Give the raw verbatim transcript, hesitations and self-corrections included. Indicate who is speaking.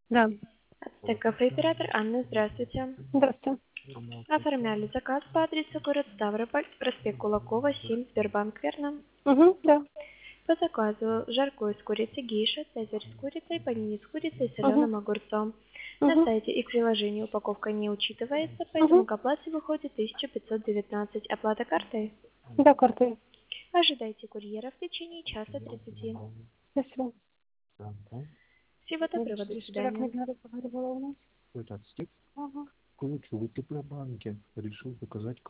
Speaker 1: Да.
Speaker 2: Ацтек кафе-оператор Анна, здравствуйте.
Speaker 1: Здравствуйте.
Speaker 2: Оформляли заказ по адресу город Ставрополь, проспект Кулакова, семь, Сбербанк, верно?
Speaker 1: Угу, да.
Speaker 2: По заказу жаркое с курицей, гейша, цезарь с курицей, панини с курицей и
Speaker 1: Угу.
Speaker 2: соленым огурцом. На
Speaker 1: Угу.
Speaker 2: сайте и к приложению упаковка не учитывается, поэтому
Speaker 1: Угу.
Speaker 2: к оплате выходит тысяча пятьсот девятнадцать. Оплата картой.
Speaker 1: Да, картой.
Speaker 2: Ожидайте курьера в течение часа тридцати.
Speaker 1: Спасибо.
Speaker 2: Всего доброго, до
Speaker 1: Видишь, что так
Speaker 2: свидания.
Speaker 1: не разговаривала у нас?
Speaker 3: Этот стих
Speaker 1: Ага.
Speaker 3: получил ты про банки, решил показать